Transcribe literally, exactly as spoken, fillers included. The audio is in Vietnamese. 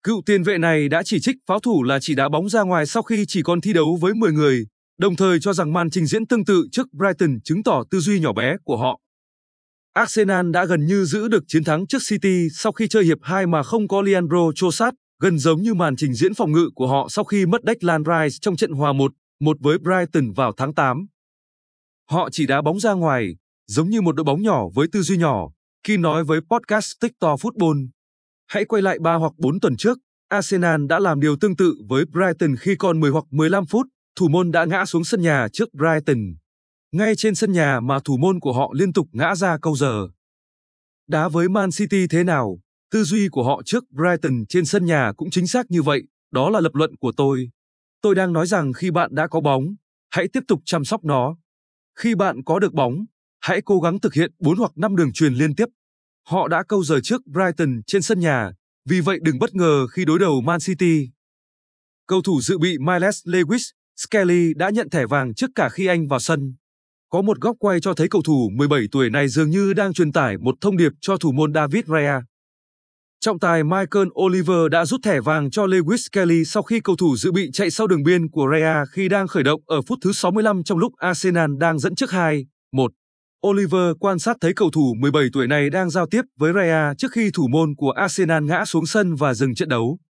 Cựu tiền vệ này đã chỉ trích pháo thủ là chỉ đá bóng ra ngoài sau khi chỉ còn thi đấu với mười người, đồng thời cho rằng màn trình diễn tương tự trước Brighton chứng tỏ tư duy nhỏ bé của họ. Arsenal đã gần như giữ được chiến thắng trước City sau khi chơi hiệp hai mà không có Leandro Trossard, gần giống như màn trình diễn phòng ngự của họ sau khi mất Declan Rice trong trận hòa một một với Brighton vào tháng tám. Họ chỉ đá bóng ra ngoài, giống như một đội bóng nhỏ với tư duy nhỏ, khi nói với podcast TikTok Football. Hãy quay lại ba hoặc bốn tuần trước, Arsenal đã làm điều tương tự với Brighton khi còn mười hoặc mười lăm phút, thủ môn đã ngã xuống sân nhà trước Brighton. Ngay trên sân nhà mà thủ môn của họ liên tục ngã ra câu giờ. Đá với Man City thế nào, tư duy của họ trước Brighton trên sân nhà cũng chính xác như vậy, đó là lập luận của tôi. Tôi đang nói rằng khi bạn đã có bóng, hãy tiếp tục chăm sóc nó. Khi bạn có được bóng, hãy cố gắng thực hiện bốn hoặc năm đường chuyền liên tiếp. Họ đã câu giờ trước Brighton trên sân nhà, vì vậy đừng bất ngờ khi đối đầu Man City. Cầu thủ dự bị Miles Lewis Skelly đã nhận thẻ vàng trước cả khi anh vào sân. Có một góc quay cho thấy cầu thủ mười bảy tuổi này dường như đang truyền tải một thông điệp cho thủ môn David Raya. Trọng tài Michael Oliver đã rút thẻ vàng cho Lewis Skelly sau khi cầu thủ dự bị chạy sau đường biên của Raya khi đang khởi động ở phút thứ sáu mươi lăm trong lúc Arsenal đang dẫn trước hai một. Oliver quan sát thấy cầu thủ mười bảy tuổi này đang giao tiếp với Raya trước khi thủ môn của Arsenal ngã xuống sân và dừng trận đấu.